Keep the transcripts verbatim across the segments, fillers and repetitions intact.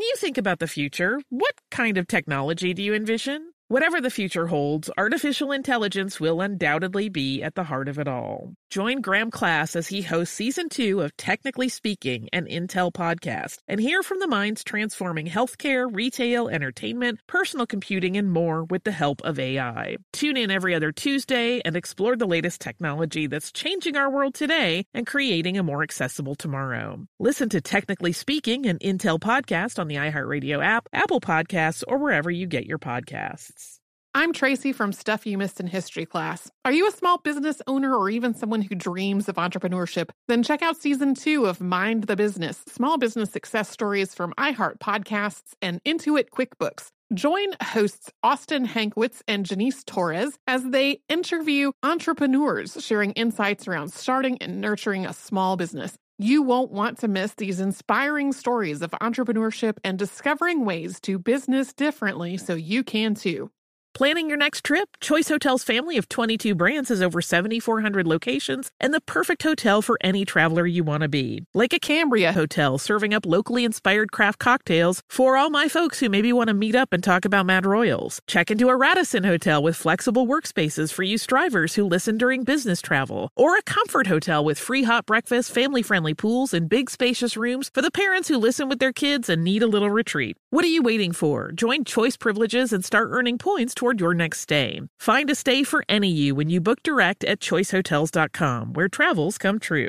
you think about the future, what kind of technology do you envision? Whatever the future holds, artificial intelligence will undoubtedly be at the heart of it all. Join Graham Class as he hosts Season two of Technically Speaking, an Intel podcast, and hear from the minds transforming healthcare, retail, entertainment, personal computing, and more with the help of A I. Tune in every other Tuesday and explore the latest technology that's changing our world today and creating a more accessible tomorrow. Listen to Technically Speaking, an Intel podcast on the iHeartRadio app, Apple Podcasts, or wherever you get your podcasts. I'm Tracy from Stuff You Missed in History Class. Are you a small business owner or even someone who dreams of entrepreneurship? Then check out Season two of Mind the Business, Small Business Success Stories from iHeart Podcasts and Intuit QuickBooks. Join hosts Austin Hankwitz and Janice Torres as they interview entrepreneurs sharing insights around starting and nurturing a small business. You won't want to miss these inspiring stories of entrepreneurship and discovering ways to business differently so you can too. Planning your next trip? Choice Hotels' family of twenty-two brands has over seven thousand four hundred locations and the perfect hotel for any traveler you want to be. Like a Cambria Hotel, serving up locally inspired craft cocktails for all my folks who maybe want to meet up and talk about Mad Royals. Check into a Radisson Hotel with flexible workspaces for you strivers who listen during business travel. Or a Comfort Hotel with free hot breakfast, family-friendly pools, and big spacious rooms for the parents who listen with their kids and need a little retreat. What are you waiting for? Join Choice Privileges and start earning points toward your next stay. Find a stay for any you when you book direct at choice hotels dot com, where travels come true.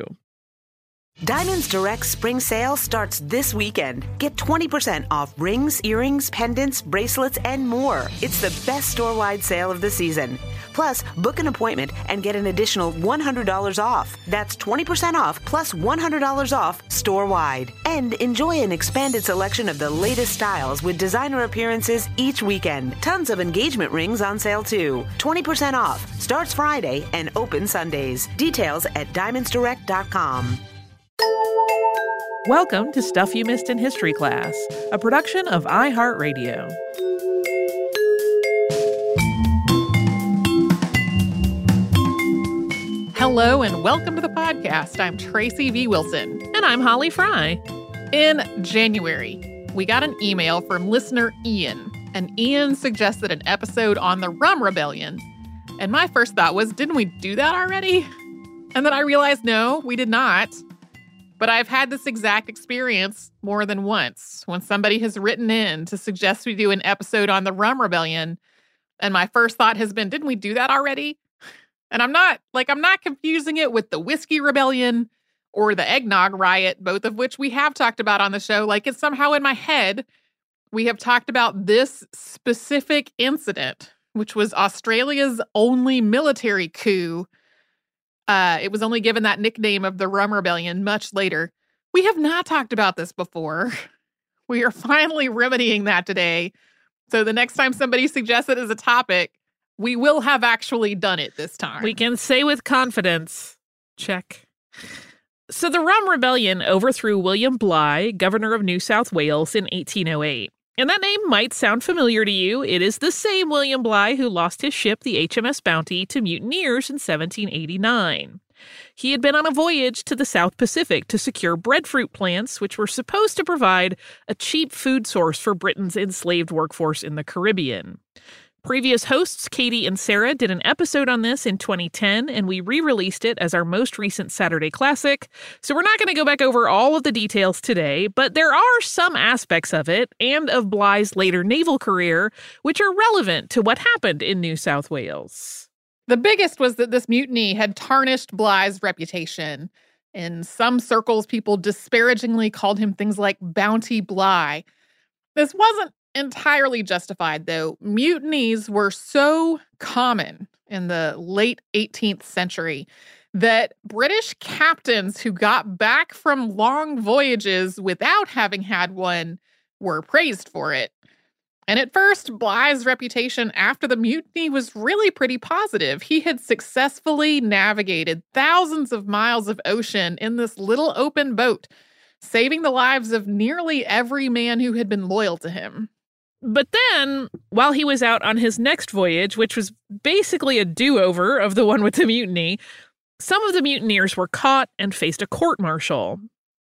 Diamonds Direct Spring Sale starts this weekend. Get twenty percent off rings, earrings, pendants, bracelets, and more. It's the best store-wide sale of the season. Plus, book an appointment and get an additional one hundred dollars off. That's twenty percent off plus one hundred dollars off store-wide. And enjoy an expanded selection of the latest styles with designer appearances each weekend. Tons of engagement rings on sale too. twenty percent off. Starts Friday and open Sundays. Details at diamonds direct dot com. Welcome to Stuff You Missed in History Class, a production of iHeartRadio. Hello and welcome to the podcast. I'm Tracy V. Wilson. And I'm Holly Fry. In January, we got an email from listener Ian, and Ian suggested an episode on the Rum Rebellion. And my first thought was, didn't we do that already? And then I realized, no, we did not. But I've had this exact experience more than once when somebody has written in to suggest we do an episode on the Rum Rebellion. And my first thought has been, didn't we do that already? And I'm not, like, I'm not confusing it with the Whiskey Rebellion or the Eggnog Riot, both of which we have talked about on the show. Like, it's somehow in my head, we have talked about this specific incident, which was Australia's only military coup. Uh, it was only given that nickname of the Rum Rebellion much later. We have not talked about this before. We are finally remedying that today. So the next time somebody suggests it as a topic, we will have actually done it this time. We can say with confidence, check. So the Rum Rebellion overthrew William Bligh, governor of New South Wales, in eighteen oh eight. And that name might sound familiar to you. It is the same William Bligh who lost his ship, the H M S Bounty, to mutineers in seventeen eighty-nine. He had been on a voyage to the South Pacific to secure breadfruit plants, which were supposed to provide a cheap food source for Britain's enslaved workforce in the Caribbean. Previous hosts, Katie and Sarah, did an episode on this in twenty ten, and we re-released it as our most recent Saturday classic. So we're not going to go back over all of the details today, but there are some aspects of it, and of Bligh's later naval career, which are relevant to what happened in New South Wales. The biggest was that this mutiny had tarnished Bligh's reputation. In some circles, people disparagingly called him things like Bounty Bligh. This wasn't entirely justified, though. Mutinies were so common in the late eighteenth century that British captains who got back from long voyages without having had one were praised for it. And at first, Bligh's reputation after the mutiny was really pretty positive. He had successfully navigated thousands of miles of ocean in this little open boat, saving the lives of nearly every man who had been loyal to him. But then, while he was out on his next voyage, which was basically a do-over of the one with the mutiny, some of the mutineers were caught and faced a court-martial.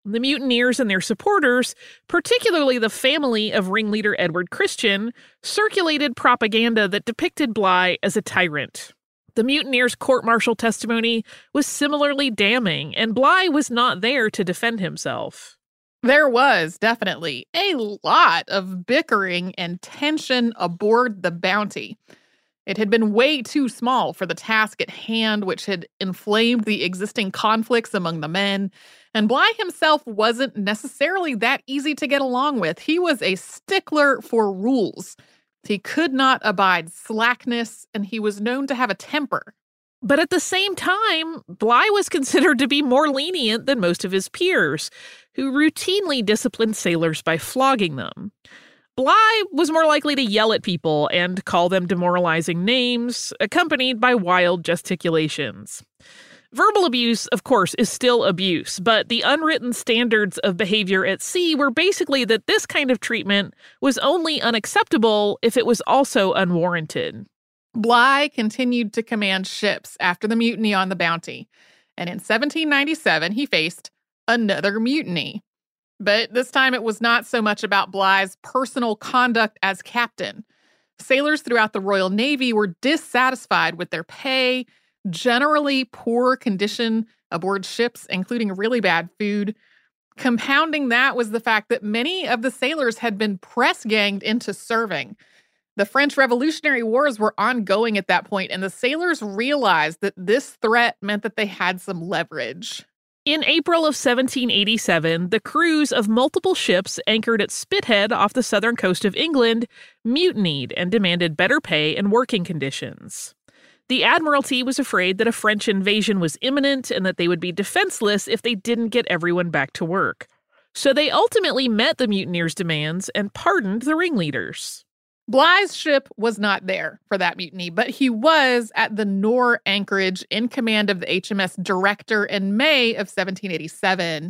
The mutineers and their supporters, particularly the family of ringleader Edward Christian, circulated propaganda that depicted Bligh as a tyrant. The mutineers' court-martial testimony was similarly damning, and Bligh was not there to defend himself. There was definitely a lot of bickering and tension aboard the Bounty. It had been way too small for the task at hand, which had inflamed the existing conflicts among the men. And Bligh himself wasn't necessarily that easy to get along with. He was a stickler for rules. He could not abide slackness, and he was known to have a temper. But at the same time, Bligh was considered to be more lenient than most of his peers, who routinely disciplined sailors by flogging them. Bligh was more likely to yell at people and call them demoralizing names, accompanied by wild gesticulations. Verbal abuse, of course, is still abuse, but the unwritten standards of behavior at sea were basically that this kind of treatment was only unacceptable if it was also unwarranted. Bligh continued to command ships after the mutiny on the Bounty, and in seventeen ninety-seven he faced another mutiny. But this time it was not so much about Bligh's personal conduct as captain. Sailors throughout the Royal Navy were dissatisfied with their pay, generally poor condition aboard ships, including really bad food. Compounding that was the fact that many of the sailors had been press-ganged into serving. The French Revolutionary Wars were ongoing at that point, and the sailors realized that this threat meant that they had some leverage. In April of seventeen eighty-seven, the crews of multiple ships anchored at Spithead off the southern coast of England mutinied and demanded better pay and working conditions. The Admiralty was afraid that a French invasion was imminent and that they would be defenseless if they didn't get everyone back to work. So they ultimately met the mutineers' demands and pardoned the ringleaders. Bligh's ship was not there for that mutiny, but he was at the Nore anchorage in command of the H M S Director in May of seventeen eighty-seven.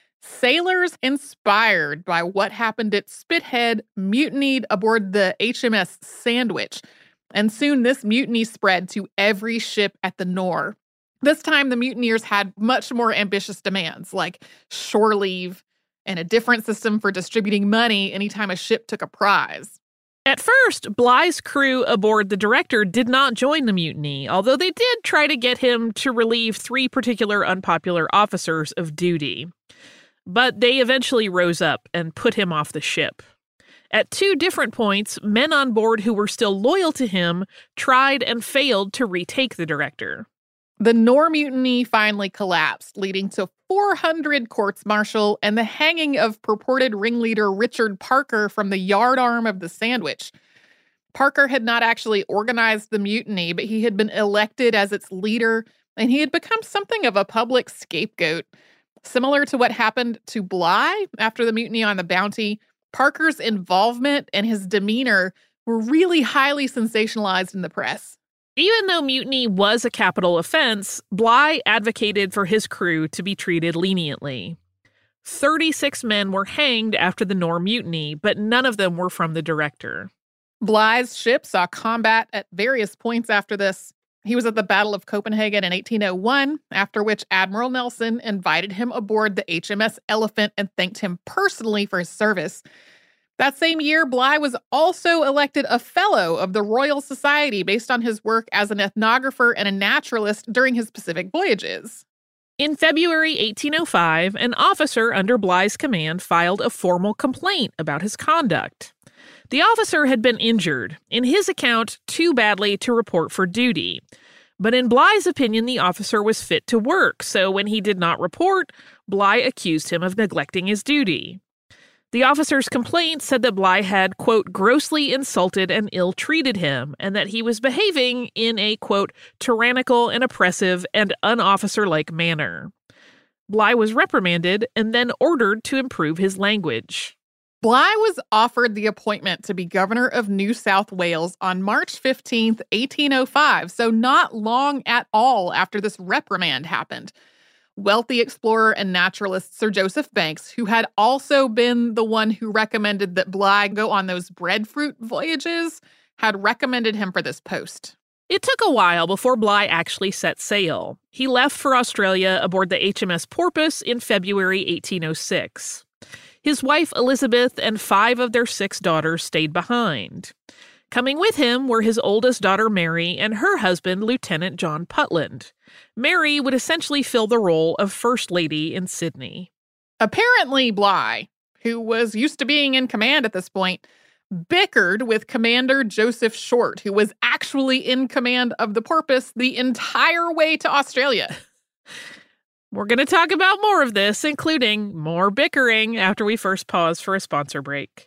Sailors inspired by what happened at Spithead mutinied aboard the H M S Sandwich, and soon this mutiny spread to every ship at the Nore. This time, the mutineers had much more ambitious demands, like shore leave and a different system for distributing money anytime a ship took a prize. At first, Bligh's crew aboard the Director did not join the mutiny, although they did try to get him to relieve three particular unpopular officers of duty. But they eventually rose up and put him off the ship. At two different points, men on board who were still loyal to him tried and failed to retake the Director. The Nore mutiny finally collapsed, leading to four hundred courts-martial and the hanging of purported ringleader Richard Parker from the yardarm of the Sandwich. Parker had not actually organized the mutiny, but he had been elected as its leader, and he had become something of a public scapegoat. Similar to what happened to Bligh after the mutiny on the Bounty, Parker's involvement and his demeanor were really highly sensationalized in the press. Even though mutiny was a capital offense, Bligh advocated for his crew to be treated leniently. thirty-six men were hanged after the Nore mutiny, but none of them were from the Director. Bligh's ship saw combat at various points after this. He was at the Battle of Copenhagen in eighteen oh one, after which Admiral Nelson invited him aboard the H M S Elephant and thanked him personally for his service. That same year, Bligh was also elected a Fellow of the Royal Society based on his work as an ethnographer and a naturalist during his Pacific voyages. In February eighteen oh five, an officer under Bligh's command filed a formal complaint about his conduct. The officer had been injured, in his account, too badly to report for duty. But in Bligh's opinion, the officer was fit to work, so when he did not report, Bligh accused him of neglecting his duty. The officer's complaint said that Bligh had, quote, grossly insulted and ill-treated him, and that he was behaving in a, quote, tyrannical and oppressive and unofficer-like manner. Bligh was reprimanded and then ordered to improve his language. Bligh was offered the appointment to be governor of New South Wales on March fifteenth, eighteen oh five, so not long at all after this reprimand happened. Wealthy explorer and naturalist Sir Joseph Banks, who had also been the one who recommended that Bligh go on those breadfruit voyages, had recommended him for this post. It took a while before Bligh actually set sail. He left for Australia aboard the H M S Porpoise in February eighteen oh six. His wife, Elizabeth, and five of their six daughters stayed behind. Coming with him were his oldest daughter, Mary, and her husband, Lieutenant John Putland. Mary would essentially fill the role of First Lady in Sydney. Apparently, Bligh, who was used to being in command at this point, bickered with Commander Joseph Short, who was actually in command of the Porpoise the entire way to Australia. We're going to talk about more of this, including more bickering, after we first pause for a sponsor break.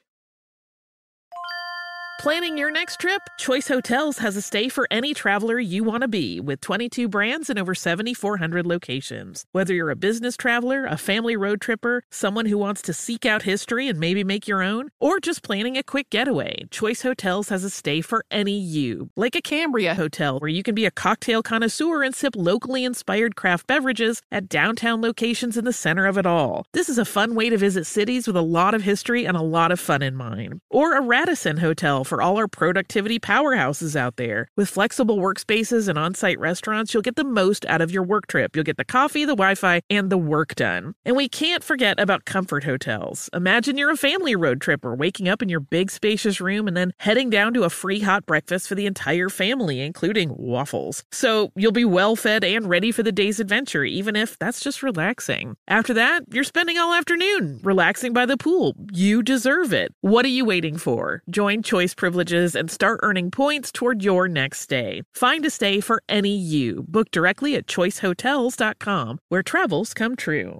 Planning your next trip? Choice Hotels has a stay for any traveler you want to be, with twenty-two brands and over seven thousand four hundred locations. Whether you're a business traveler, a family road tripper, someone who wants to seek out history and maybe make your own, or just planning a quick getaway, Choice Hotels has a stay for any you. Like a Cambria Hotel, where you can be a cocktail connoisseur and sip locally inspired craft beverages at downtown locations in the center of it all. This is a fun way to visit cities with a lot of history and a lot of fun in mind. Or a Radisson Hotel for all our productivity powerhouses out there. With flexible workspaces and on-site restaurants, you'll get the most out of your work trip. You'll get the coffee, the Wi-Fi, and the work done. And we can't forget about Comfort Hotels. Imagine you're a family road tripper, waking up in your big spacious room and then heading down to a free hot breakfast for the entire family, including waffles. So you'll be well fed and ready for the day's adventure, even if that's just relaxing. After that, you're spending all afternoon relaxing by the pool. You deserve it. What are you waiting for? Join Choice Privileges and start earning points toward your next stay. Find a stay for any you. Book directly at choice hotels dot com, where travels come true.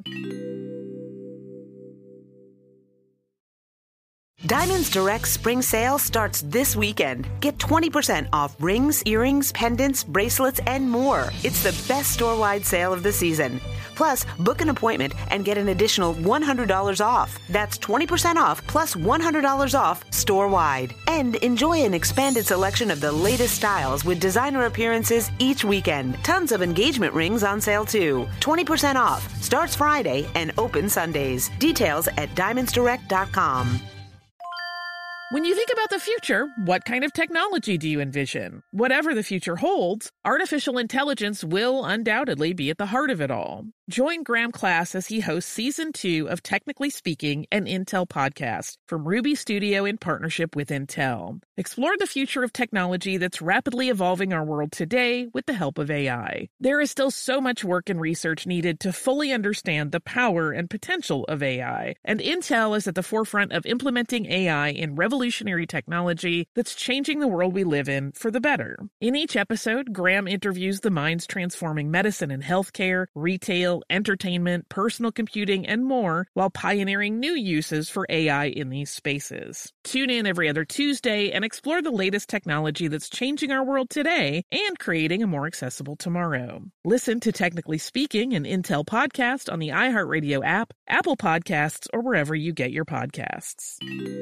Diamonds Direct spring sale starts this weekend. Get twenty percent off rings, earrings, pendants, bracelets, and more. It's the best store-wide sale of the season. Plus, book an appointment and get an additional one hundred dollars off. That's twenty percent off plus one hundred dollars off store-wide. And enjoy an expanded selection of the latest styles with designer appearances each weekend. Tons of engagement rings on sale too. twenty percent off. Starts Friday and open Sundays. Details at diamonds direct dot com. When you think about the future, what kind of technology do you envision? Whatever the future holds, artificial intelligence will undoubtedly be at the heart of it all. Join Graham Class as he hosts Season two of Technically Speaking, an Intel podcast from Ruby Studio in partnership with Intel. Explore the future of technology that's rapidly evolving our world today with the help of A I. There is still so much work and research needed to fully understand the power and potential of A I, and Intel is at the forefront of implementing A I in revolutionary technology that's changing the world we live in for the better. In each episode, Graham interviews the minds transforming medicine and healthcare, retail, entertainment, personal computing, and more, while pioneering new uses for A I in these spaces. Tune in every other Tuesday and explore the latest technology that's changing our world today and creating a more accessible tomorrow. Listen to Technically Speaking, an Intel podcast on the iHeartRadio app, Apple Podcasts, or wherever you get your podcasts.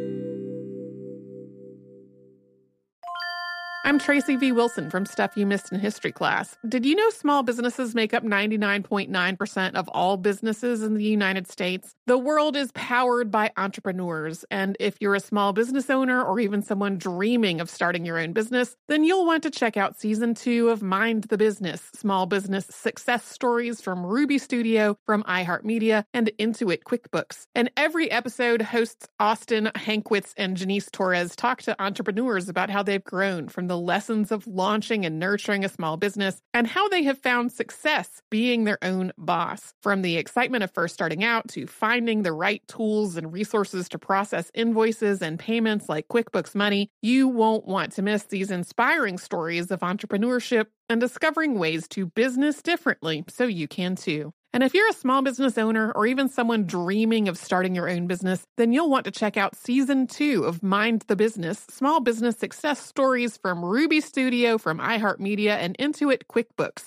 I'm Tracy V. Wilson from Stuff You Missed in History Class. Did you know small businesses make up ninety-nine point nine percent of all businesses in the United States? The world is powered by entrepreneurs, and if you're a small business owner or even someone dreaming of starting your own business, then you'll want to check out Season two of Mind the Business, Small Business Success Stories from Ruby Studio, from iHeartMedia, and Intuit QuickBooks. And every episode, hosts Austin Hankwitz and Janice Torres talk to entrepreneurs about how they've grown from the the lessons of launching and nurturing a small business, and how they have found success being their own boss. From the excitement of first starting out to finding the right tools and resources to process invoices and payments like QuickBooks Money, you won't want to miss these inspiring stories of entrepreneurship and discovering ways to business differently so you can too. And if you're a small business owner or even someone dreaming of starting your own business, then you'll want to check out Season two of Mind the Business, Small Business Success Stories from Ruby Studio, from iHeartMedia, and Intuit QuickBooks.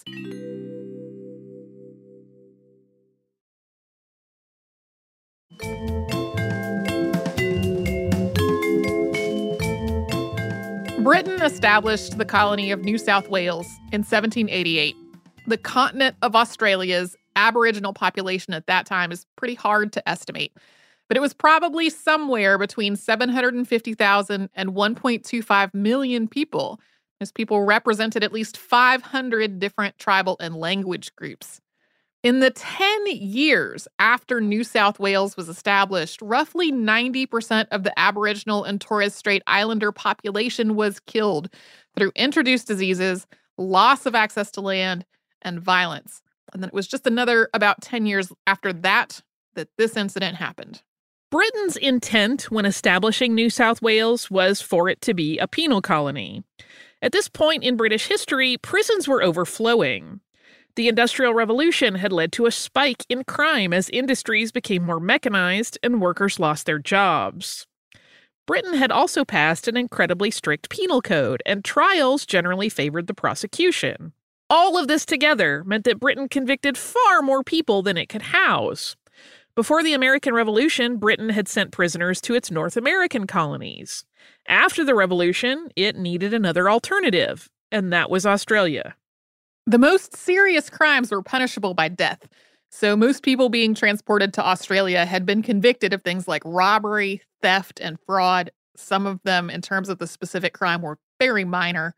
Britain established the colony of New South Wales in seventeen eighty-eight. The continent of Australia's Aboriginal population at that time is pretty hard to estimate, but it was probably somewhere between seven hundred fifty thousand and one point two five million people His people represented at least five hundred different tribal and language groups. In the ten years after New South Wales was established, roughly ninety percent of the Aboriginal and Torres Strait Islander population was killed through introduced diseases, loss of access to land, and violence. And then it was just another about ten years after that that this incident happened. Britain's intent when establishing New South Wales was for it to be a penal colony. At this point in British history, prisons were overflowing. The Industrial Revolution had led to a spike in crime as industries became more mechanized and workers lost their jobs. Britain had also passed an incredibly strict penal code, and trials generally favored the prosecution. All of this together meant that Britain convicted far more people than it could house. Before the American Revolution, Britain had sent prisoners to its North American colonies. After the Revolution, it needed another alternative, and that was Australia. The most serious crimes were punishable by death, so most people being transported to Australia had been convicted of things like robbery, theft, and fraud. Some of them, in terms of the specific crime, were very minor.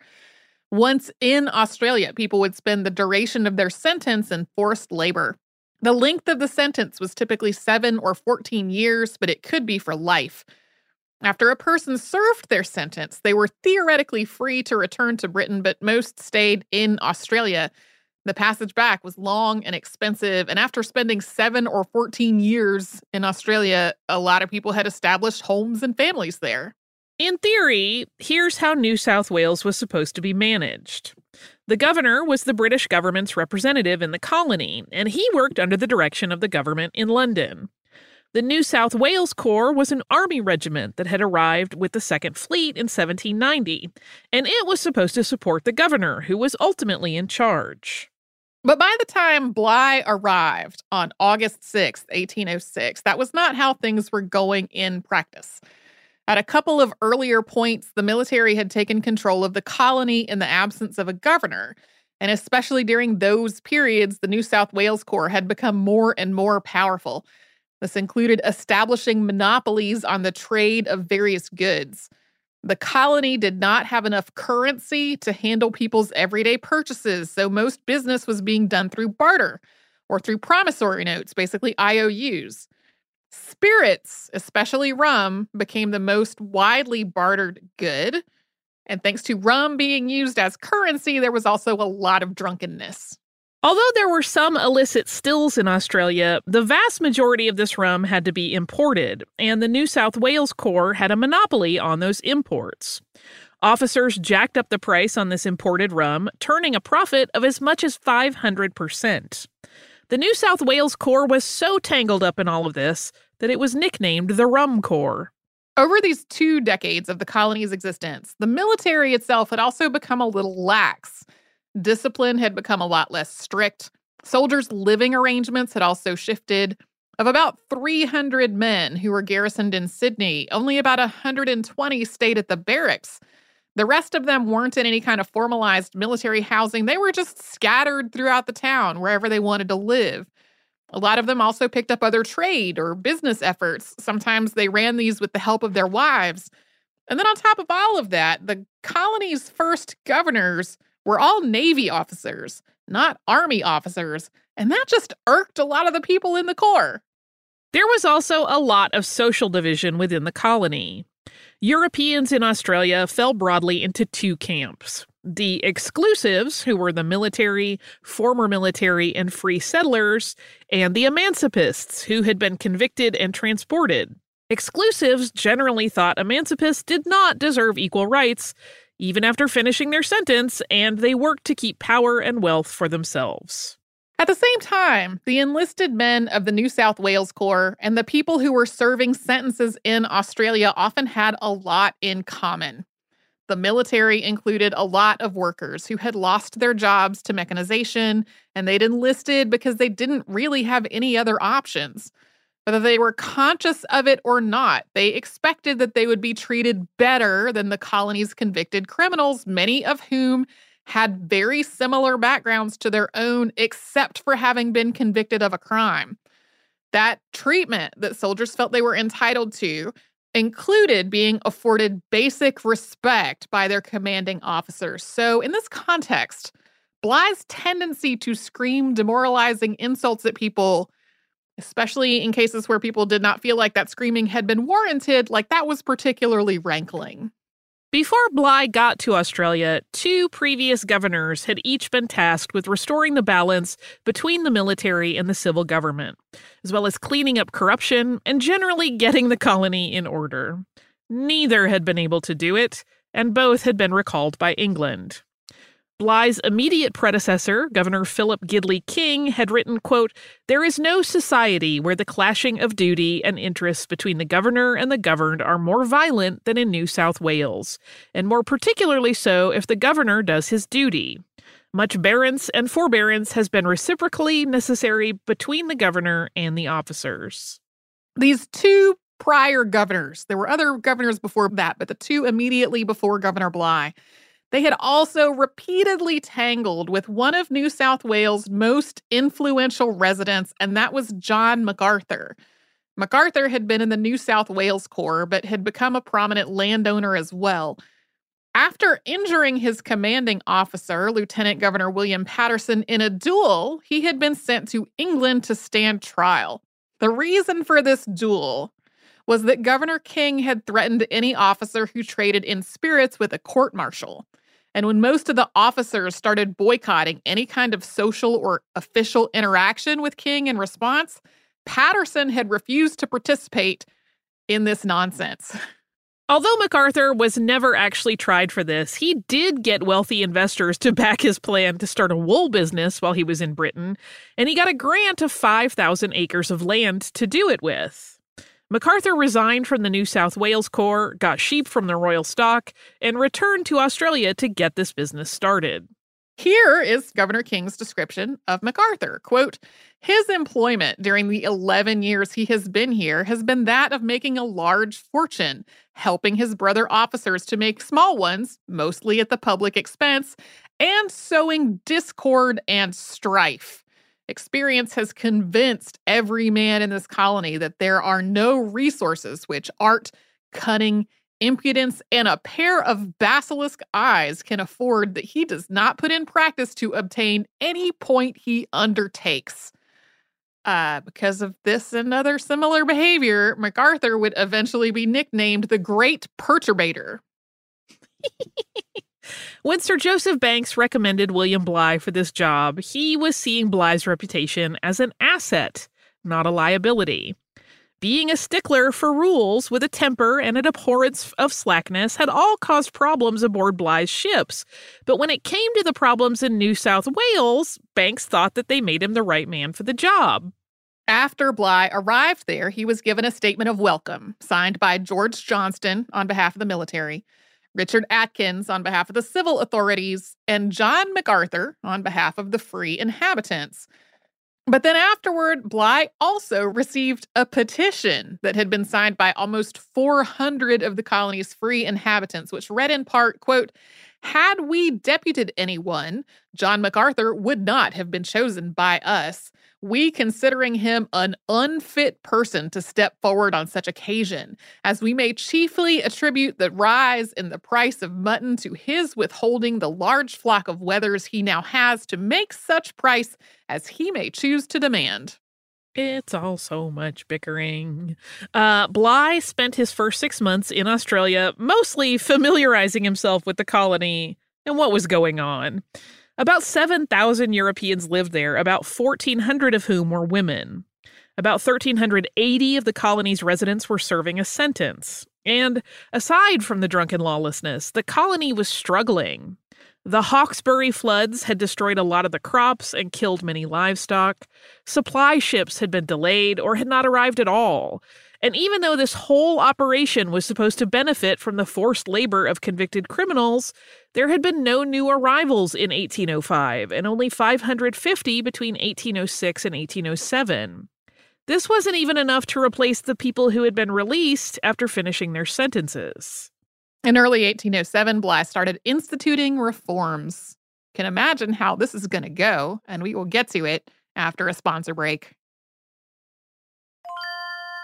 Once in Australia, people would spend the duration of their sentence in forced labor. The length of the sentence was typically seven or fourteen years, but it could be for life. After a person served their sentence, they were theoretically free to return to Britain, but most stayed in Australia. The passage back was long and expensive, and after spending seven or fourteen years in Australia, a lot of people had established homes and families there. In theory, here's how New South Wales was supposed to be managed. The governor was the British government's representative in the colony, and he worked under the direction of the government in London. The New South Wales Corps was an army regiment that had arrived with the Second Fleet in seventeen ninety, and it was supposed to support the governor, who was ultimately in charge. But by the time Bligh arrived on August sixth, eighteen oh six, that was not how things were going in practice. At a couple of earlier points, the military had taken control of the colony in the absence of a governor, and especially during those periods, the New South Wales Corps had become more and more powerful. This included establishing monopolies on the trade of various goods. The colony did not have enough currency to handle people's everyday purchases, so most business was being done through barter or through promissory notes, basically I O Us. Spirits, especially rum, became the most widely bartered good. And thanks to rum being used as currency, there was also a lot of drunkenness. Although there were some illicit stills in Australia, the vast majority of this rum had to be imported, and the New South Wales Corps had a monopoly on those imports. Officers jacked up the price on this imported rum, turning a profit of as much as five hundred percent. The New South Wales Corps was so tangled up in all of this that it was nicknamed the Rum Corps. Over these two decades of the colony's existence, the military itself had also become a little lax. Discipline had become a lot less strict. Soldiers' living arrangements had also shifted. Of about three hundred men who were garrisoned in Sydney, only about one hundred twenty stayed at the barracks. The rest of them weren't in any kind of formalized military housing. They were just scattered throughout the town, wherever they wanted to live. A lot of them also picked up other trade or business efforts. Sometimes they ran these with the help of their wives. And then on top of all of that, the colony's first governors were all Navy officers, not Army officers, and that just irked a lot of the people in the Corps. There was also a lot of social division within the colony. Europeans in Australia fell broadly into two camps. The exclusives, who were the military, former military, and free settlers, and the emancipists, who had been convicted and transported. Exclusives generally thought emancipists did not deserve equal rights, even after finishing their sentence, and they worked to keep power and wealth for themselves. At the same time, the enlisted men of the New South Wales Corps and the people who were serving sentences in Australia often had a lot in common. The military included a lot of workers who had lost their jobs to mechanization, and they'd enlisted because they didn't really have any other options. Whether they were conscious of it or not, they expected that they would be treated better than the colony's convicted criminals, many of whom had very similar backgrounds to their own, except for having been convicted of a crime. That treatment that soldiers felt they were entitled to included being afforded basic respect by their commanding officers. So in this context, Bly's tendency to scream demoralizing insults at people, especially in cases where people did not feel like that screaming had been warranted, like that was particularly rankling. Before Bly got to Australia, two previous governors had each been tasked with restoring the balance between the military and the civil government, as well as cleaning up corruption and generally getting the colony in order. Neither had been able to do it, and both had been recalled by England. Bly's immediate predecessor, Governor Philip Gidley King, had written, quote, "There is no society where the clashing of duty and interests between the governor and the governed are more violent than in New South Wales, and more particularly so if the governor does his duty. Much bearance and forbearance has been reciprocally necessary between the governor and the officers." These two prior governors, there were other governors before that, but the two immediately before Governor Bly, they had also repeatedly tangled with one of New South Wales' most influential residents, and that was John MacArthur. MacArthur had been in the New South Wales Corps, but had become a prominent landowner as well. After injuring his commanding officer, Lieutenant Governor William Patterson, in a duel, he had been sent to England to stand trial. The reason for this duel was that Governor King had threatened any officer who traded in spirits with a court-martial. And when most of the officers started boycotting any kind of social or official interaction with King in response, Patterson had refused to participate in this nonsense. Although MacArthur was never actually tried for this, he did get wealthy investors to back his plan to start a wool business while he was in Britain, and he got a grant of five thousand acres of land to do it with. MacArthur resigned from the New South Wales Corps, got sheep from the royal stock, and returned to Australia to get this business started. Here is Governor King's description of MacArthur. Quote, "His employment during the eleven years he has been here has been that of making a large fortune, helping his brother officers to make small ones, mostly at the public expense, and sowing discord and strife. Experience has convinced every man in this colony that there are no resources which art, cunning, impudence, and a pair of basilisk eyes can afford that he does not put in practice to obtain any point he undertakes." Uh, because of this and other similar behavior, MacArthur would eventually be nicknamed the Great Perturbator. When Sir Joseph Banks recommended William Bly for this job, he was seeing Bly's reputation as an asset, not a liability. Being a stickler for rules with a temper and an abhorrence of slackness had all caused problems aboard Bly's ships. But when it came to the problems in New South Wales, Banks thought that they made him the right man for the job. After Bly arrived there, he was given a statement of welcome, signed by George Johnston on behalf of the military, Richard Atkins on behalf of the civil authorities, and John MacArthur on behalf of the free inhabitants. But then afterward, Bly also received a petition that had been signed by almost four hundred of the colony's free inhabitants, which read in part, quote, "Had we deputed anyone, John MacArthur would not have been chosen by us, we considering him an unfit person to step forward on such occasion, as we may chiefly attribute the rise in the price of mutton to his withholding the large flock of wethers he now has to make such price as he may choose to demand." It's all so much bickering. Uh, Bly spent his first six months in Australia mostly familiarizing himself with the colony and what was going on. About seven thousand Europeans lived there, about fourteen hundred of whom were women. About one thousand three hundred eighty of the colony's residents were serving a sentence. And aside from the drunken lawlessness, the colony was struggling. The Hawkesbury floods had destroyed a lot of the crops and killed many livestock. Supply ships had been delayed or had not arrived at all. And even though this whole operation was supposed to benefit from the forced labor of convicted criminals, there had been no new arrivals in eighteen oh five and only five hundred fifty between eighteen oh six and eighteen oh seven. This wasn't even enough to replace the people who had been released after finishing their sentences. In early eighteen oh seven, Bly started instituting reforms. Can imagine how this is going to go, and we will get to it after a sponsor break.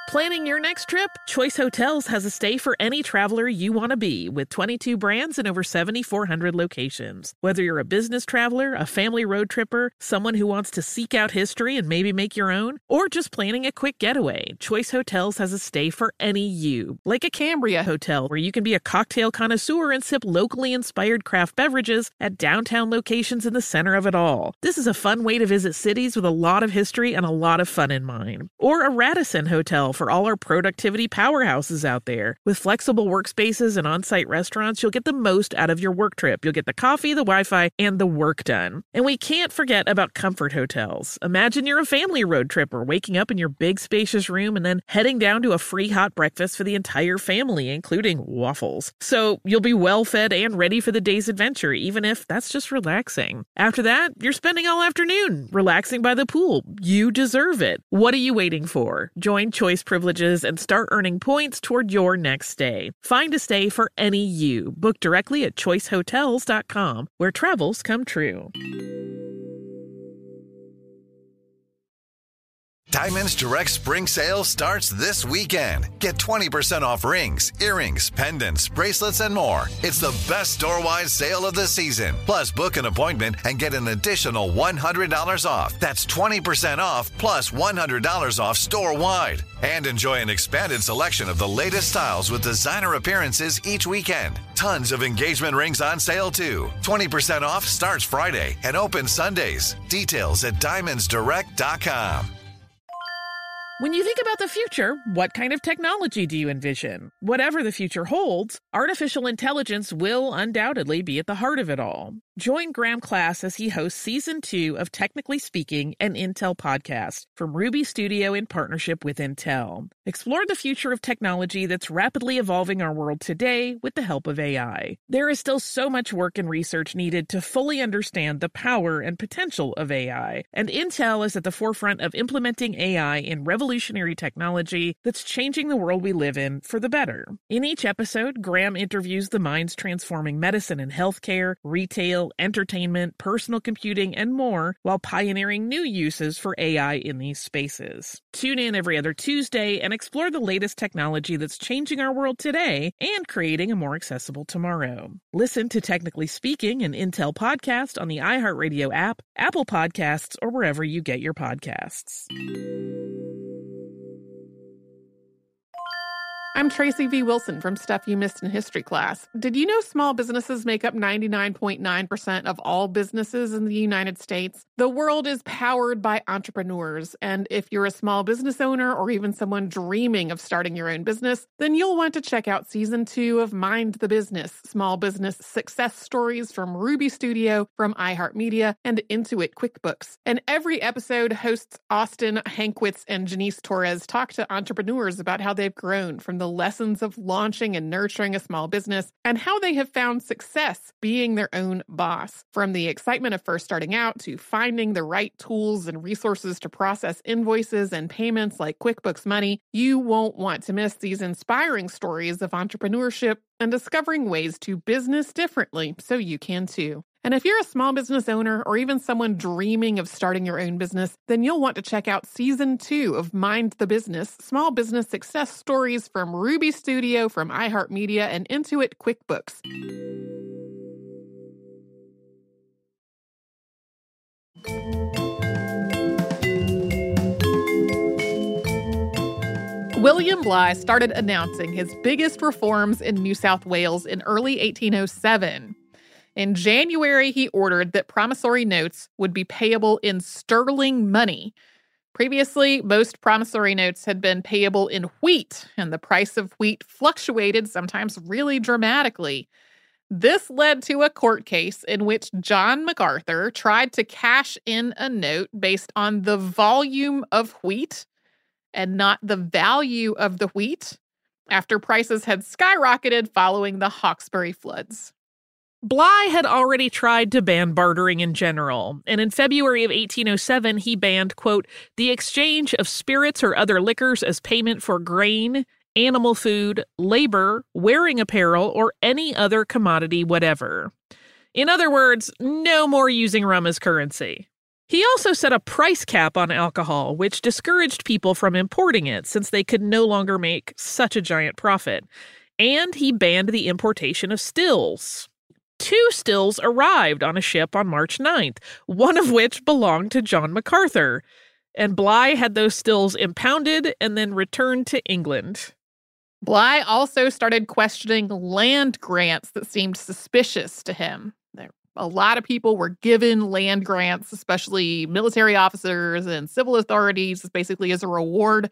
Planning your next trip? Choice Hotels has a stay for any traveler you want to be, with twenty-two brands and over seven thousand four hundred locations. Whether you're a business traveler, a family road tripper, someone who wants to seek out history and maybe make your own, or just planning a quick getaway, Choice Hotels has a stay for any you. Like a Cambria hotel, where you can be a cocktail connoisseur and sip locally inspired craft beverages at downtown locations in the center of it all. This is a fun way to visit cities with a lot of history and a lot of fun in mind. Or a Radisson hotel for all our productivity powerhouses out there. With flexible workspaces and on-site restaurants, you'll get the most out of your work trip. You'll get the coffee, the Wi-Fi, and the work done. And we can't forget about comfort hotels. Imagine you're a family road tripper, waking up in your big spacious room and then heading down to a free hot breakfast for the entire family, including waffles. So you'll be well fed and ready for the day's adventure, even if that's just relaxing. After that, you're spending all afternoon relaxing by the pool. You deserve it. What are you waiting for? Join Choice Privileges and start earning points toward your next stay. Find a stay for any you. Book directly at choice hotels dot com, where travels come true. Diamonds Direct Spring Sale starts this weekend. Get twenty percent off rings, earrings, pendants, bracelets, and more. It's the best store-wide sale of the season. Plus, book an appointment and get an additional one hundred dollars off. That's twenty percent off plus one hundred dollars off store-wide. And enjoy an expanded selection of the latest styles with designer appearances each weekend. Tons of engagement rings on sale, too. twenty percent off starts Friday and opens Sundays. Details at diamonds direct dot com. When you think about the future, what kind of technology do you envision? Whatever the future holds, artificial intelligence will undoubtedly be at the heart of it all. Join Graham Class as he hosts Season two of Technically Speaking, an Intel podcast from Ruby Studio in partnership with Intel. Explore the future of technology that's rapidly evolving our world today with the help of A I. There is still so much work and research needed to fully understand the power and potential of A I, and Intel is at the forefront of implementing A I in revolutionary technology that's changing the world we live in for the better. In each episode, Graham interviews the minds transforming medicine and healthcare, retail, entertainment, personal computing, and more, while pioneering new uses for A I in these spaces. Tune in every other Tuesday and explore the latest technology that's changing our world today and creating a more accessible tomorrow. Listen to Technically Speaking, an Intel podcast on the iHeartRadio app, Apple Podcasts, or wherever you get your podcasts. I'm Tracy V. Wilson from Stuff You Missed in History Class. Did you know small businesses make up ninety-nine point nine percent of all businesses in the United States? The world is powered by entrepreneurs, and if you're a small business owner or even someone dreaming of starting your own business, then you'll want to check out Season two of Mind the Business, Small Business Success Stories from Ruby Studio, from iHeartMedia, and Intuit QuickBooks. And every episode, hosts Austin Hankwitz and Janice Torres talk to entrepreneurs about how they've grown from the the lessons of launching and nurturing a small business, and how they have found success being their own boss. From the excitement of first starting out to finding the right tools and resources to process invoices and payments like QuickBooks Money, you won't want to miss these inspiring stories of entrepreneurship and discovering ways to business differently so you can too. And if you're a small business owner or even someone dreaming of starting your own business, then you'll want to check out Season two of Mind the Business, Small Business Success Stories from Ruby Studio, from iHeartMedia, and Intuit QuickBooks. William Bligh started announcing his biggest reforms in New South Wales in early eighteen oh seven. In January, he ordered that promissory notes would be payable in sterling money. Previously, most promissory notes had been payable in wheat, and the price of wheat fluctuated, sometimes really dramatically. This led to a court case in which John MacArthur tried to cash in a note based on the volume of wheat and not the value of the wheat, after prices had skyrocketed following the Hawkesbury floods. Bligh had already tried to ban bartering in general, and in February of eighteen oh seven, he banned, quote, the exchange of spirits or other liquors as payment for grain, animal food, labor, wearing apparel, or any other commodity whatever. In other words, no more using rum as currency. He also set a price cap on alcohol, which discouraged people from importing it since they could no longer make such a giant profit. And he banned the importation of stills. Two stills arrived on a ship on March ninth, one of which belonged to John MacArthur. And Bligh had those stills impounded and then returned to England. Bligh also started questioning land grants that seemed suspicious to him. There, a lot of people were given land grants, especially military officers and civil authorities, basically as a reward.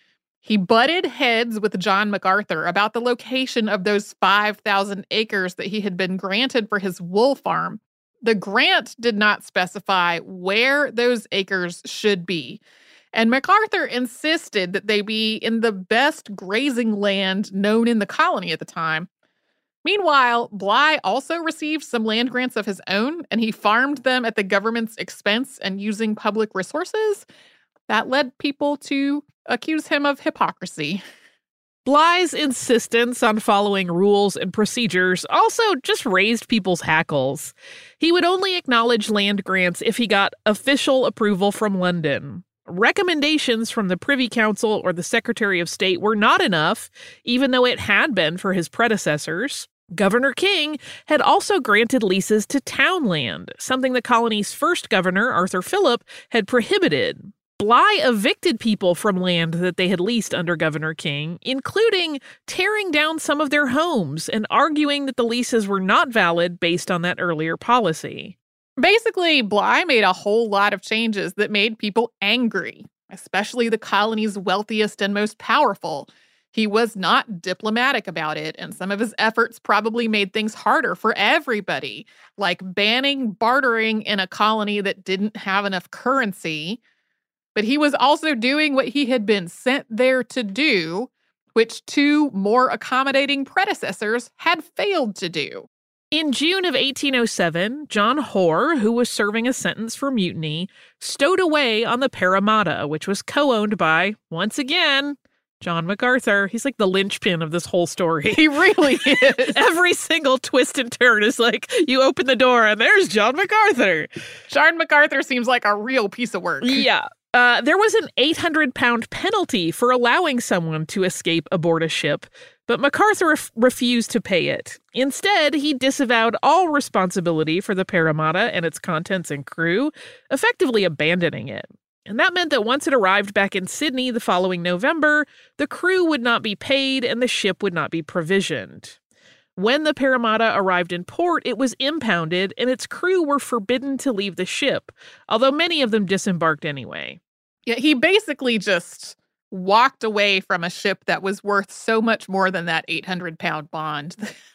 He butted heads with John MacArthur about the location of those five thousand acres that he had been granted for his wool farm. The grant did not specify where those acres should be, and MacArthur insisted that they be in the best grazing land known in the colony at the time. Meanwhile, Bligh also received some land grants of his own, and he farmed them at the government's expense and using public resources. That led people to accuse him of hypocrisy. Bligh's insistence on following rules and procedures also just raised people's hackles. He would only acknowledge land grants if he got official approval from London. Recommendations from the Privy Council or the Secretary of State were not enough, even though it had been for his predecessors. Governor King had also granted leases to town land, something the colony's first governor, Arthur Phillip, had prohibited. Bligh evicted people from land that they had leased under Governor King, including tearing down some of their homes and arguing that the leases were not valid based on that earlier policy. Basically, Bligh made a whole lot of changes that made people angry, especially the colony's wealthiest and most powerful. He was not diplomatic about it, and some of his efforts probably made things harder for everybody, like banning bartering in a colony that didn't have enough currency. But he was also doing what he had been sent there to do, which two more accommodating predecessors had failed to do. In June of eighteen oh seven, John Hoare, who was serving a sentence for mutiny, stowed away on the Parramatta, which was co-owned by, once again, John MacArthur. He's like the linchpin of this whole story. He really is. Every single twist and turn is like, you open the door and there's John MacArthur. John MacArthur seems like a real piece of work. Yeah. Uh, there was an eight hundred pound penalty for allowing someone to escape aboard a ship, but MacArthur ref- refused to pay it. Instead, he disavowed all responsibility for the Parramatta and its contents and crew, effectively abandoning it. And that meant that once it arrived back in Sydney the following November, the crew would not be paid and the ship would not be provisioned. When the Parramatta arrived in port, it was impounded and its crew were forbidden to leave the ship, although many of them disembarked anyway. Yeah, he basically just walked away from a ship that was worth so much more than that eight hundred pound bond.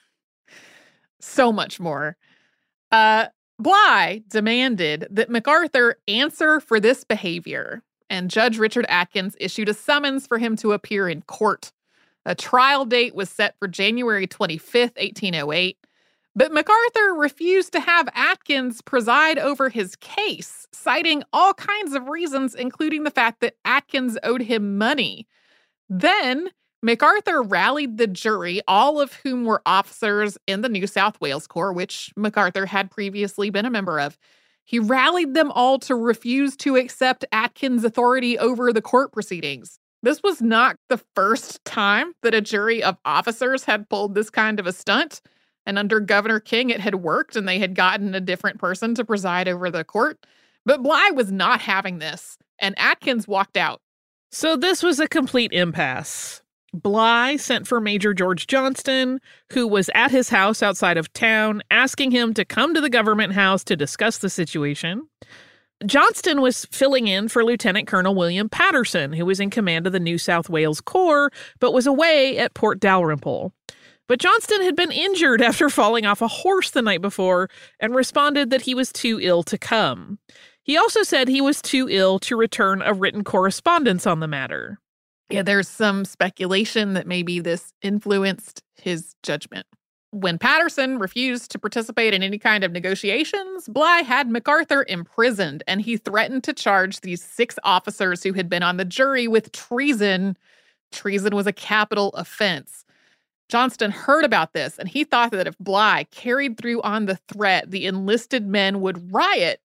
So much more. Uh, Bligh demanded that MacArthur answer for this behavior, and Judge Richard Atkins issued a summons for him to appear in court. A trial date was set for January twenty-fifth, eighteen oh eight, but MacArthur refused to have Atkins preside over his case, citing all kinds of reasons, including the fact that Atkins owed him money. Then, MacArthur rallied the jury, all of whom were officers in the New South Wales Corps, which MacArthur had previously been a member of. He rallied them all to refuse to accept Atkins' authority over the court proceedings. This was not the first time that a jury of officers had pulled this kind of a stunt, and under Governor King it had worked and they had gotten a different person to preside over the court. But Bligh was not having this, and Atkins walked out. So this was a complete impasse. Bligh sent for Major George Johnston, who was at his house outside of town, asking him to come to the government house to discuss the situation. Johnston was filling in for Lieutenant Colonel William Patterson, who was in command of the New South Wales Corps, but was away at Port Dalrymple. But Johnston had been injured after falling off a horse the night before and responded that he was too ill to come. He also said he was too ill to return a written correspondence on the matter. Yeah, there's some speculation that maybe this influenced his judgment. When Patterson refused to participate in any kind of negotiations, Bligh had MacArthur imprisoned, and he threatened to charge these six officers who had been on the jury with treason. Treason was a capital offense. Johnston heard about this, and he thought that if Bligh carried through on the threat, the enlisted men would riot.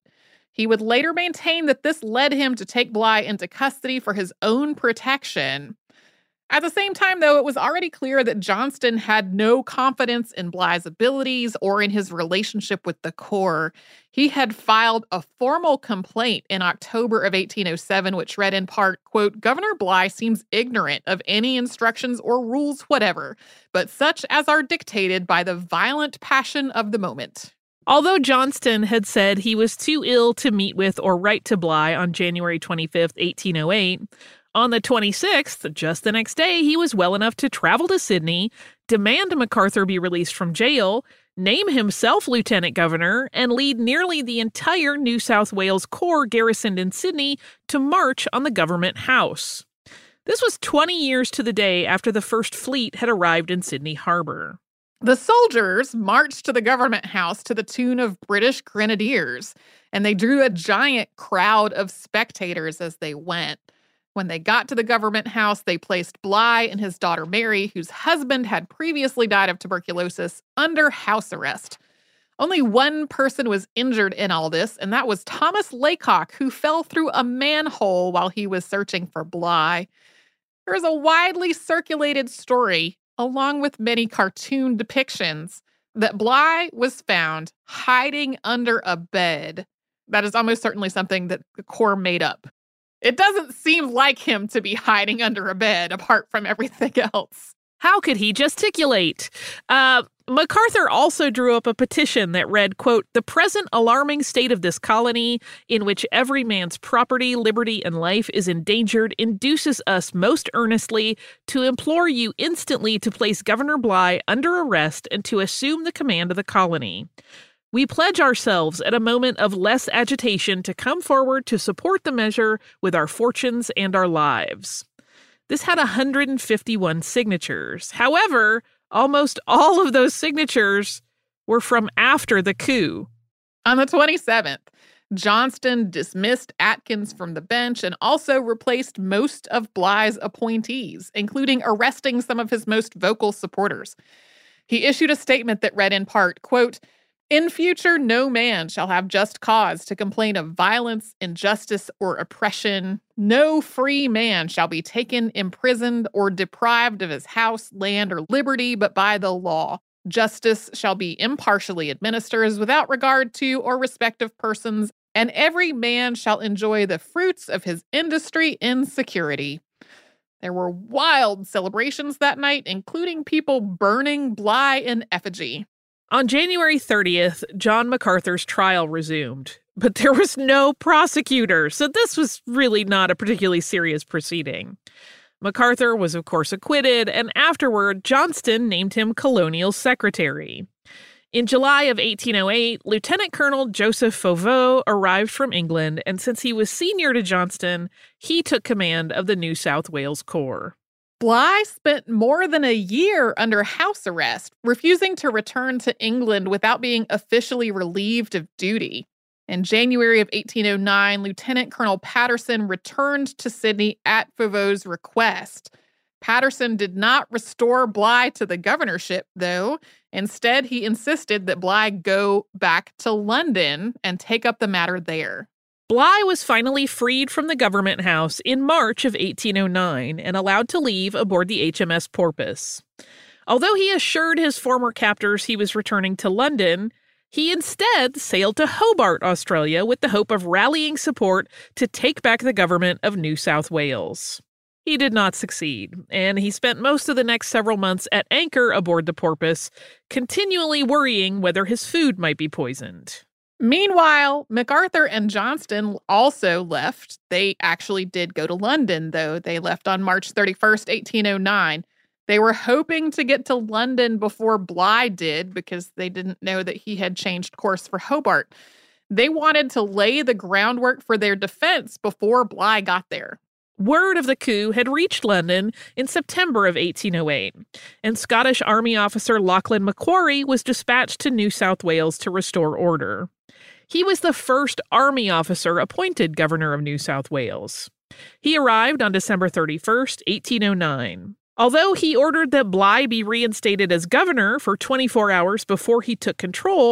He would later maintain that this led him to take Bligh into custody for his own protection. At the same time, though, it was already clear that Johnston had no confidence in Bligh's abilities or in his relationship with the Corps. He had filed a formal complaint in October of eighteen oh seven, which read in part, quote, "Governor Bligh seems ignorant of any instructions or rules whatever, but such as are dictated by the violent passion of the moment." Although Johnston had said he was too ill to meet with or write to Bligh on January twenty-fifth, eighteen oh eight, on the twenty-sixth, just the next day, he was well enough to travel to Sydney, demand MacArthur be released from jail, name himself lieutenant governor, and lead nearly the entire New South Wales Corps garrisoned in Sydney to march on the government house. This was twenty years to the day after the first fleet had arrived in Sydney Harbor. The soldiers marched to the government house to the tune of British grenadiers, and they drew a giant crowd of spectators as they went. When they got to the government house, they placed Bligh and his daughter Mary, whose husband had previously died of tuberculosis, under house arrest. Only one person was injured in all this, and that was Thomas Laycock, who fell through a manhole while he was searching for Bligh. There is a widely circulated story, along with many cartoon depictions, that Bligh was found hiding under a bed. That is almost certainly something that the Corps made up. It doesn't seem like him to be hiding under a bed, apart from everything else. How could he gesticulate? Uh, MacArthur also drew up a petition that read, quote, "The present alarming state of this colony, in which every man's property, liberty, and life is endangered, induces us most earnestly to implore you instantly to place Governor Bligh under arrest and to assume the command of the colony. We pledge ourselves at a moment of less agitation to come forward to support the measure with our fortunes and our lives." This had one hundred fifty-one signatures. However, almost all of those signatures were from after the coup. On the twenty-seventh, Johnston dismissed Atkins from the bench and also replaced most of Bligh's appointees, including arresting some of his most vocal supporters. He issued a statement that read in part, quote, "In future, no man shall have just cause to complain of violence, injustice, or oppression. No free man shall be taken, imprisoned, or deprived of his house, land, or liberty, but by the law. Justice shall be impartially administered without regard to or respect of persons, and every man shall enjoy the fruits of his industry in security." There were wild celebrations that night, including people burning Bligh in effigy. On January thirtieth, John MacArthur's trial resumed, but there was no prosecutor, so this was really not a particularly serious proceeding. MacArthur was, of course, acquitted, and afterward, Johnston named him colonial secretary. In July of eighteen oh eight, Lieutenant Colonel Joseph Foveaux arrived from England, and since he was senior to Johnston, he took command of the New South Wales Corps. Bligh spent more than a year under house arrest, refusing to return to England without being officially relieved of duty. In January of eighteen oh nine, Lieutenant Colonel Patterson returned to Sydney at Foveaux's request. Patterson did not restore Bligh to the governorship, though. Instead, he insisted that Bligh go back to London and take up the matter there. Bligh was finally freed from the government house in March of eighteen oh nine and allowed to leave aboard the H M S Porpoise. Although he assured his former captors he was returning to London, he instead sailed to Hobart, Australia, with the hope of rallying support to take back the government of New South Wales. He did not succeed, and he spent most of the next several months at anchor aboard the Porpoise, continually worrying whether his food might be poisoned. Meanwhile, MacArthur and Johnston also left. They actually did go to London, though. They left on March thirty-first, eighteen oh nine. They were hoping to get to London before Bligh did because they didn't know that he had changed course for Hobart. They wanted to lay the groundwork for their defense before Bligh got there. Word of the coup had reached London in September of eighteen oh eight, and Scottish Army officer Lachlan Macquarie was dispatched to New South Wales to restore order. He was the first Army officer appointed governor of New South Wales. He arrived on December thirty-first, eighteen oh nine. Although he ordered that Bligh be reinstated as governor for twenty-four hours before he took control,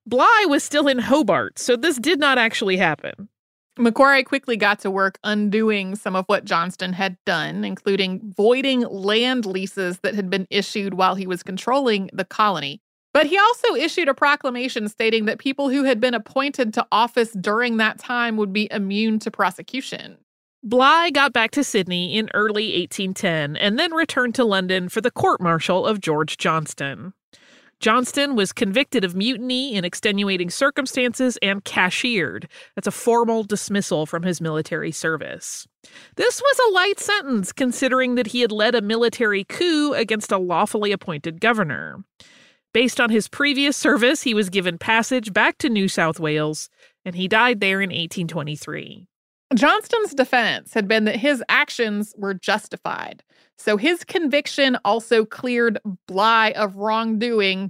Bligh was still in Hobart, so this did not actually happen. Macquarie quickly got to work undoing some of what Johnston had done, including voiding land leases that had been issued while he was controlling the colony. But he also issued a proclamation stating that people who had been appointed to office during that time would be immune to prosecution. Bligh got back to Sydney in early eighteen ten and then returned to London for the court-martial of George Johnston. Johnston was convicted of mutiny in extenuating circumstances and cashiered. That's a formal dismissal from his military service. This was a light sentence, considering that he had led a military coup against a lawfully appointed governor. Based on his previous service, he was given passage back to New South Wales, and he died there in eighteen twenty-three. Johnston's defense had been that his actions were justified, so his conviction also cleared Bligh of wrongdoing,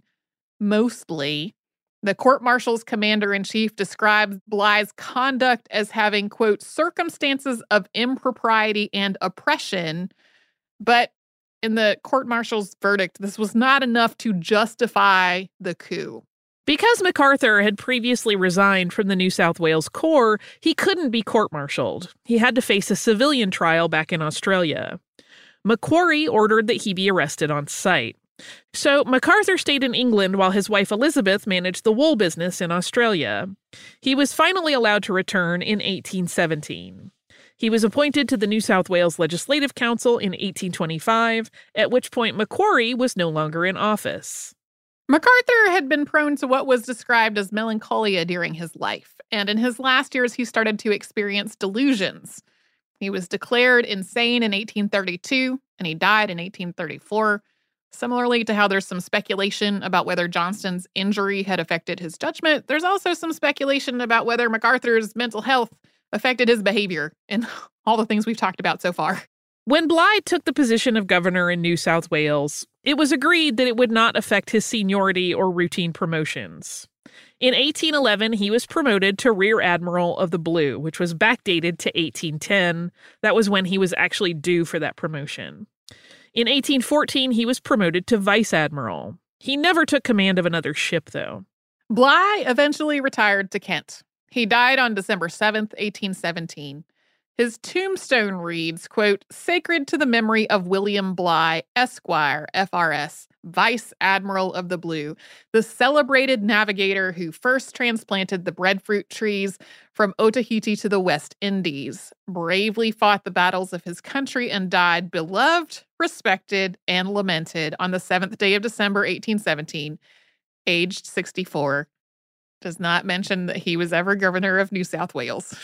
mostly. The court-martial's commander-in-chief describes Bligh's conduct as having, quote, circumstances of impropriety and oppression, but in the court-martial's verdict, this was not enough to justify the coup. Because MacArthur had previously resigned from the New South Wales Corps, he couldn't be court-martialed. He had to face a civilian trial back in Australia. Macquarie ordered that he be arrested on sight. So MacArthur stayed in England while his wife Elizabeth managed the wool business in Australia. He was finally allowed to return in eighteen seventeen. He was appointed to the New South Wales Legislative Council in eighteen twenty-five, at which point Macquarie was no longer in office. MacArthur had been prone to what was described as melancholia during his life, and in his last years he started to experience delusions. He was declared insane in eighteen thirty-two, and he died in eighteen thirty-four. Similarly to how there's some speculation about whether Johnston's injury had affected his judgment, there's also some speculation about whether MacArthur's mental health affected his behavior and all the things we've talked about so far. When Bligh took the position of governor in New South Wales, it was agreed that it would not affect his seniority or routine promotions. In eighteen eleven, he was promoted to Rear Admiral of the Blue, which was backdated to eighteen ten. That was when he was actually due for that promotion. In eighteen fourteen, he was promoted to Vice Admiral. He never took command of another ship, though. Bligh eventually retired to Kent. He died on December seventh, eighteen seventeen. His tombstone reads, quote, "Sacred to the memory of William Bligh, Esquire, F R S, Vice Admiral of the Blue, the celebrated navigator who first transplanted the breadfruit trees from Otaheite to the West Indies, bravely fought the battles of his country and died beloved, respected, and lamented on the seventh day of December, eighteen seventeen, aged sixty-four. Does not mention that he was ever governor of New South Wales.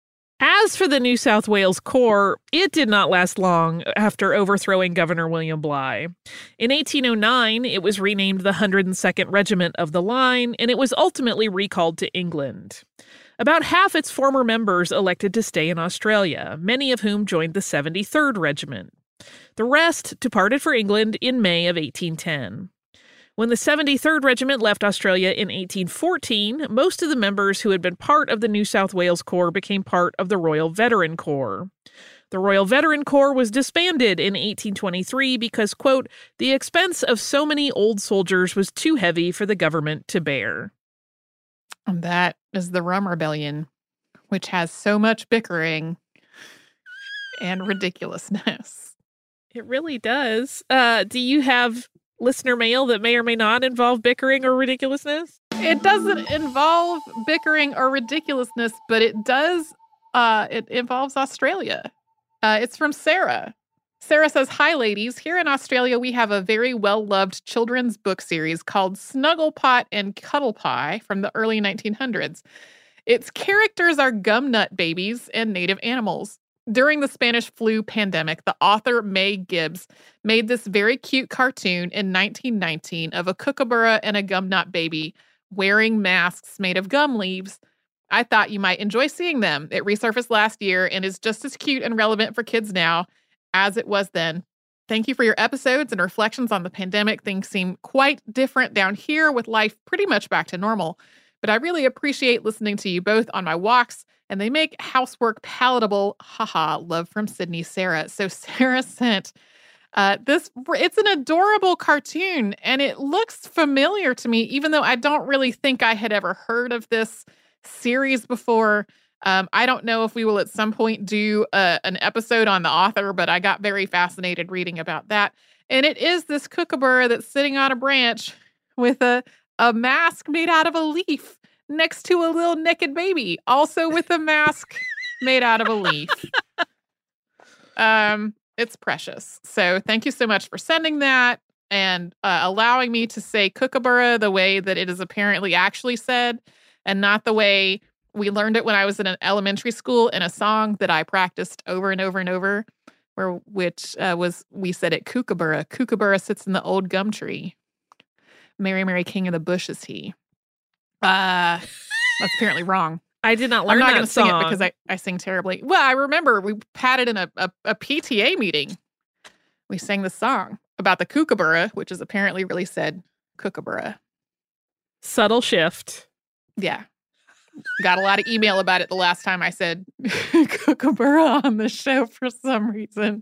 As for the New South Wales Corps, it did not last long after overthrowing Governor William Bligh. In eighteen oh nine, it was renamed the one hundred second Regiment of the Line, and it was ultimately recalled to England. About half its former members elected to stay in Australia, many of whom joined the seventy-third Regiment. The rest departed for England in May of eighteen ten. When the seventy-third Regiment left Australia in eighteen fourteen, most of the members who had been part of the New South Wales Corps became part of the Royal Veteran Corps. The Royal Veteran Corps was disbanded in eighteen twenty-three because, quote, the expense of so many old soldiers was too heavy for the government to bear. And that is the Rum Rebellion, which has so much bickering and ridiculousness. It really does. Uh, do you have listener mail that may or may not involve bickering or ridiculousness? It doesn't involve bickering or ridiculousness, but it does, uh, it involves Australia. Uh, it's from Sarah. Sarah says, "Hi, ladies. Here in Australia, we have a very well-loved children's book series called Snugglepot and Cuddlepie from the early nineteen hundreds. Its characters are gumnut babies and native animals. During the Spanish flu pandemic, the author May Gibbs made this very cute cartoon in nineteen nineteen of a kookaburra and a gumnut baby wearing masks made of gum leaves. I thought you might enjoy seeing them. It resurfaced last year and is just as cute and relevant for kids now as it was then. Thank you for your episodes and reflections on the pandemic. Things seem quite different down here with life pretty much back to normal. But I really appreciate listening to you both on my walks, and they make housework palatable. Haha, love from Sydney, Sarah." So Sarah sent Uh, this it's an adorable cartoon, and it looks familiar to me, even though I don't really think I had ever heard of this series before. Um, I don't know if we will at some point do a, an episode on the author, but I got very fascinated reading about that. And it is this kookaburra that's sitting on a branch with a, a mask made out of a leaf next to a little naked baby, also with a mask made out of a leaf. Um, it's precious. So thank you so much for sending that and uh, allowing me to say kookaburra the way that it is apparently actually said, and not the way we learned it when I was in an elementary school in a song that I practiced over and over and over, where which uh, was, we said it kookaburra. Kookaburra sits in the old gum tree. Mary, Mary, king of the bush is he. Uh, that's apparently wrong. I did not learn I'm not that going to sing song. it because I, I sing terribly. Well, I remember we had it in a, a, a P T A meeting. We sang the song about the kookaburra, which is apparently really said kookaburra. Subtle shift. Yeah. Got a lot of email about it the last time I said kookaburra on the show for some reason.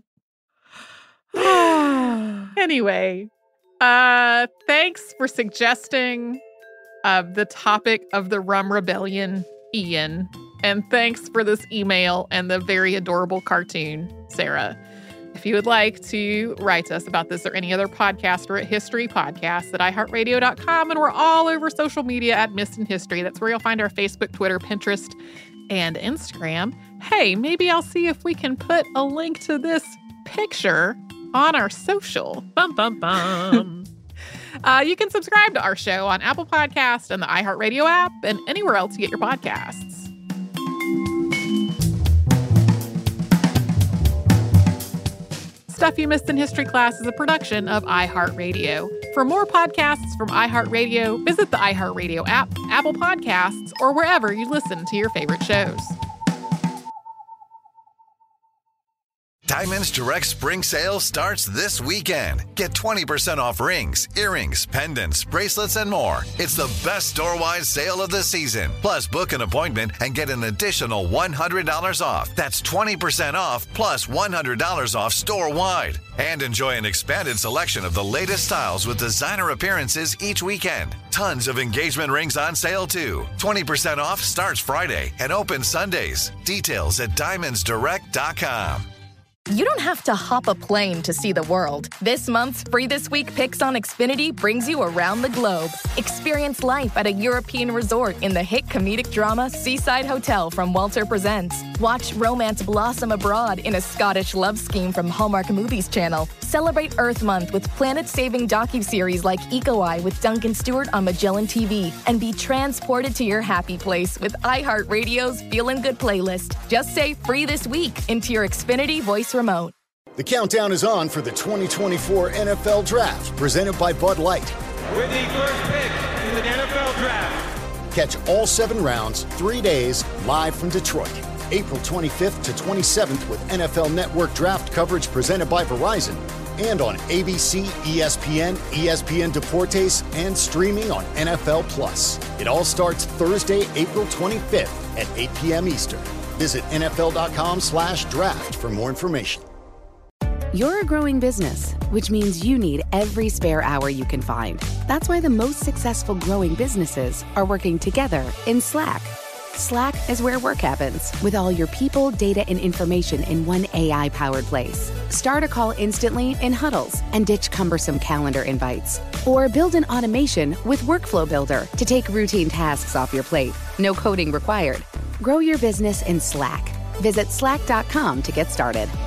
Anyway, uh, thanks for suggesting uh, the topic of the Rum Rebellion, Ian. And thanks for this email and the very adorable cartoon, Sarah. If you would like to write to us about this or any other podcast, we're at History Podcasts at i heart radio dot com, and we're all over social media at Missed in History. That's where you'll find our Facebook, Twitter, Pinterest, and Instagram. Hey, maybe I'll see if we can put a link to this picture on our social. Bum, bum, bum. uh, you can subscribe to our show on Apple Podcasts and the iHeartRadio app and anywhere else you get your podcasts. Stuff You Missed in History Class is a production of iHeartRadio. For more podcasts from iHeartRadio, visit the iHeartRadio app, Apple Podcasts, or wherever you listen to your favorite shows. Diamonds Direct Spring Sale starts this weekend. Get twenty percent off rings, earrings, pendants, bracelets, and more. It's the best store-wide sale of the season. Plus, book an appointment and get an additional one hundred dollars off. That's twenty percent off plus one hundred dollars off store-wide. And enjoy an expanded selection of the latest styles with designer appearances each weekend. Tons of engagement rings on sale, too. twenty percent off starts Friday and opens Sundays. Details at diamonds direct dot com. You don't have to hop a plane to see the world. This month's Free This Week Picks on Xfinity brings you around the globe. Experience life at a European resort in the hit comedic drama Seaside Hotel from Walter Presents. Watch romance blossom abroad in a Scottish love scheme from Hallmark Movies Channel. Celebrate Earth Month with planet-saving docuseries like Eco Eye with Duncan Stewart on Magellan T V. And be transported to your happy place with iHeartRadio's Feelin' Good playlist. Just say Free This Week into your Xfinity voice remote. The countdown is on for the twenty twenty-four N F L Draft, presented by Bud Light. With the first pick in the N F L Draft. Catch all seven rounds, three days, live from Detroit. April twenty-fifth to twenty-seventh with N F L Network Draft coverage presented by Verizon. And on A B C, E S P N, E S P N Deportes, and streaming on N F L Plus. It all starts Thursday, April twenty-fifth at eight p.m. Eastern. Visit N F L dot com slash draft for more information. You're a growing business, which means you need every spare hour you can find. That's why the most successful growing businesses are working together in Slack. Slack is where work happens, with all your people, data, and information in one A I-powered place. Start a call instantly in huddles and ditch cumbersome calendar invites. Or build an automation with Workflow Builder to take routine tasks off your plate. No coding required. Grow your business in Slack. Visit slack dot com to get started.